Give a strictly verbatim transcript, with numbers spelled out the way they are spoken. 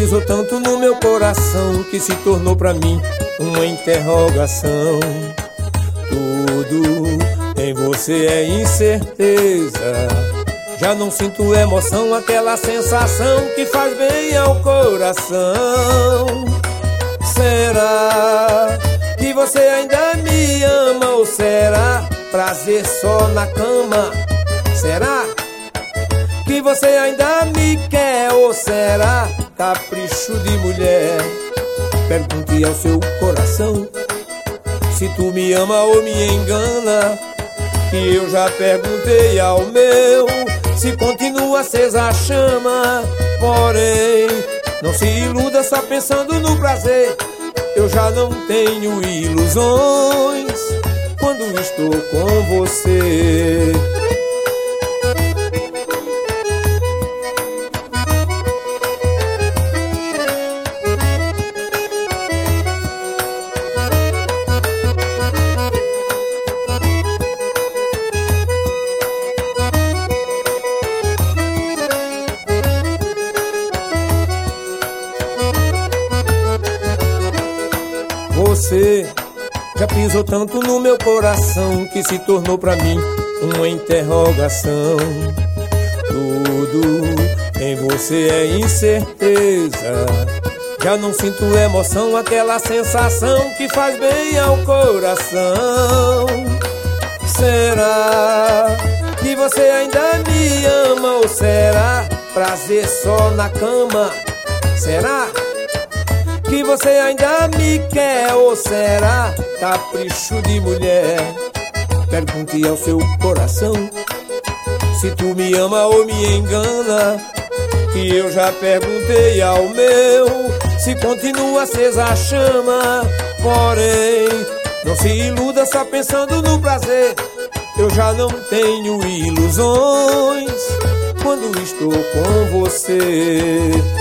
pisou tanto no meu coração que se tornou pra mim uma interrogação. Tudo em você é incerteza. Já não sinto emoção, aquela sensação que faz bem ao coração. Será que você ainda me ama ou será prazer só na cama? Será que você ainda me quer ou será capricho de mulher? Pergunte ao seu coração se tu me ama ou me engana, que eu já perguntei ao meu se continua acesa a chama. Porém, não se iluda só pensando no prazer. Eu já não tenho ilusões quando estou com você. Você já pisou tanto no meu coração que se tornou pra mim uma interrogação. Tudo em você é incerteza. Já não sinto emoção, aquela sensação que faz bem ao coração. Será que você ainda me ama ou será prazer só na cama? Será que você ainda me quer ou será capricho de mulher? Pergunte ao seu coração se tu me ama ou me engana, que eu já perguntei ao meu se continua acesa a chama. Porém, não se iluda só pensando no prazer. Eu já não tenho ilusões quando estou com você.